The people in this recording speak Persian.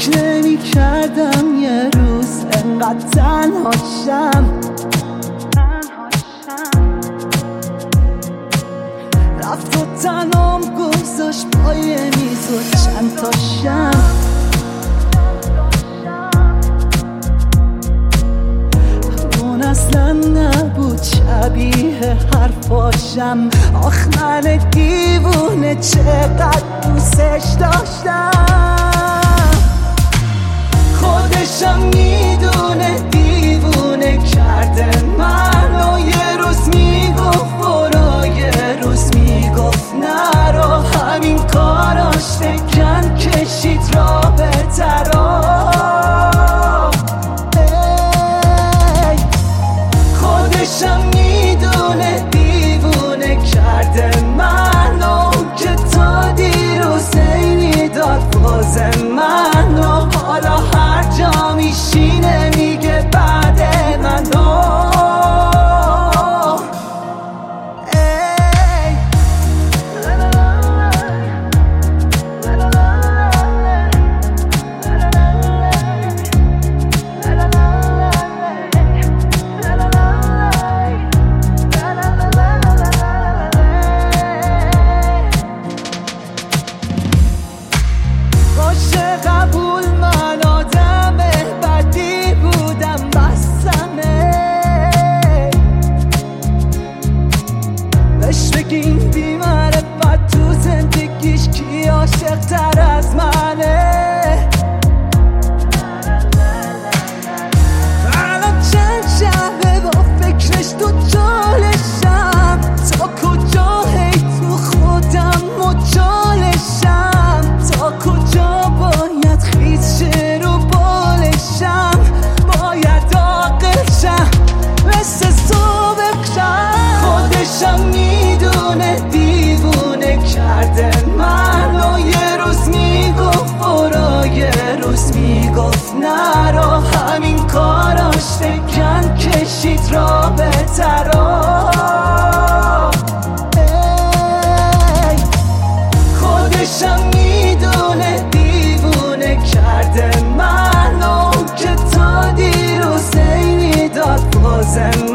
فکر نمی کردم یه روز انقدر تنهاشم. رفت و تنام گذاشت پای میز و چند تا شم. اون اصلا نبود شبیه حرفاشم. آخ من دیوونه چقدر دوستش داشتم. خودشم میدونه دیوونه کرده منو. یه روز میگفت برو، یه روز میگفت نرو. همین کاراش فکرم کشید رابطه رو. خودشم میدونه دیوونه کرده منو که تا دیروز میداد باز منو. حالا هر جا میشینه میگه بعد منو. قبول من آدم بدی بودم بسمه. بهش بگیم بی‌معرفت تو زندگیش کی عاشق تر از منه. الان چند شبه با فکرش تو جالشم. تا کجا هی تو خودم مجالشم. تا کجا باید خیز شه رو بالشم. باید عاقل شم مثل صبح شم. خودشم میدونه دیوونه کرده منو. یه روز میگفت برو، یه روز میگفت نرو. همین کاراش فکرم کشید رابطه رو. خودشم میدونه دیوونه کرده منو که تا دیروز میداد باز